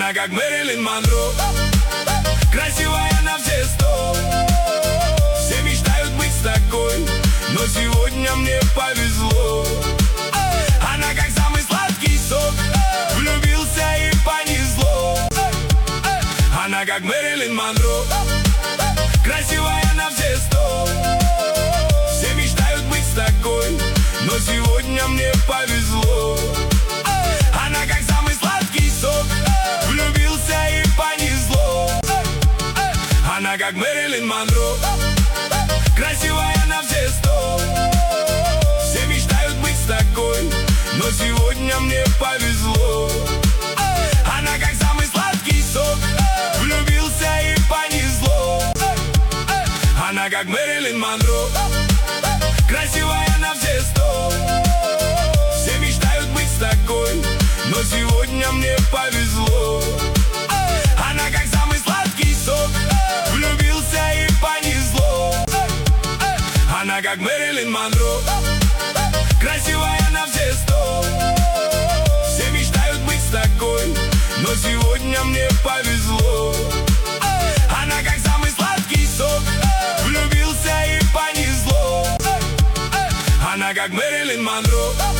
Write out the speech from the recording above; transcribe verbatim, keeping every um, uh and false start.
Она как Мэрилин Монро, красивая на все сто. Все мечтают быть такой, но сегодня мне повезло. Она как самый сладкий сок, влюбился и понесло. Она как Мэрилин Монро, красивая на все сто. Все мечтают быть такой, но сегодня мне повезло. Она как самый сладкий сок, влюбился и понесло. Она как Мэрилин Монро, красивая на все сто. Все мечтают быть такой, но сегодня мне повезло. Она как самый сладкий сок, влюбился и понесло. Она как Мэрилин Монро, красивая на все сто. Все мечтают быть такой, но сегодня мне повезло. Она как самый сладкий сок, влюбился и понесло. Она как Мэрилин Монро, красивая на все сто. Все мечтают быть такой, но сегодня мне повезло. Она как самый сладкий сок, влюбился и понесло. Она как Мэрилин Монро,